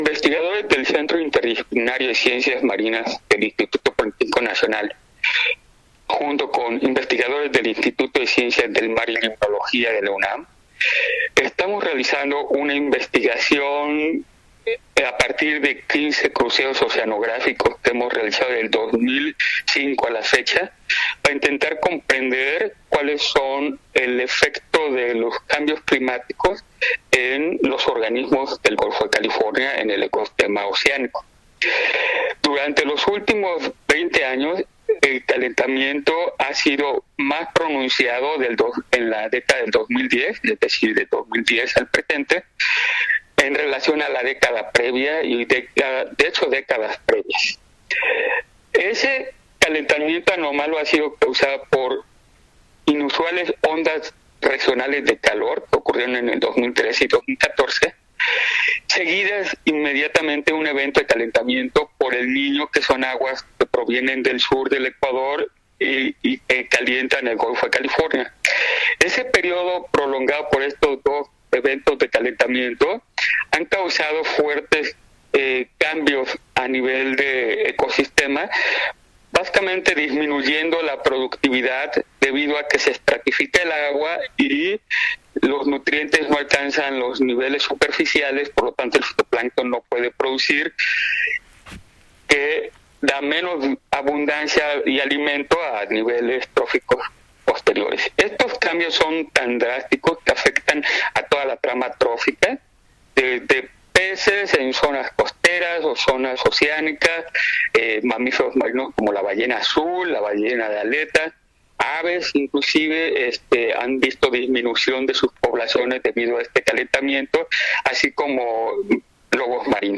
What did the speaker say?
Investigadores del Centro Interdisciplinario de Ciencias Marinas del Instituto Politécnico Nacional, junto con investigadores del Instituto de Ciencias del Mar y Limnología de la UNAM, estamos realizando una investigación a partir de 15 cruceros oceanográficos que hemos realizado desde el 2005 a la fecha, para intentar comprender cuáles son el efecto de los cambios climáticos en los organismos del Golfo de California, en el ecosistema oceánico. Durante los últimos 20 años, el calentamiento ha sido más pronunciado en la década del 2010, es decir, de 2010 al presente, en relación a la década previa y décadas previas. Ese calentamiento anormal ha sido causado por inusuales ondas regionales de calor que ocurrieron en el 2013 y 2014, seguidas inmediatamente un evento de calentamiento por el Niño, que son aguas que provienen del sur del Ecuador y que calientan el Golfo de California. Ese periodo prolongado por estos dos eventos de calentamiento han causado fuertes cambios a nivel de ecosistema, básicamente disminuyendo la productividad debido a que se estratifica el agua y los nutrientes no alcanzan los niveles superficiales, por lo tanto el fitoplancton no puede producir, que da menos abundancia y alimento a niveles tróficos posteriores. Estos cambios son tan drásticos que afectan a toda la trama trófica, de peces en zonas costeras o zonas oceánicas, mamíferos marinos como la ballena azul, la ballena de aleta, aves inclusive han visto disminución de sus poblaciones debido a este calentamiento, así como lobos marinos.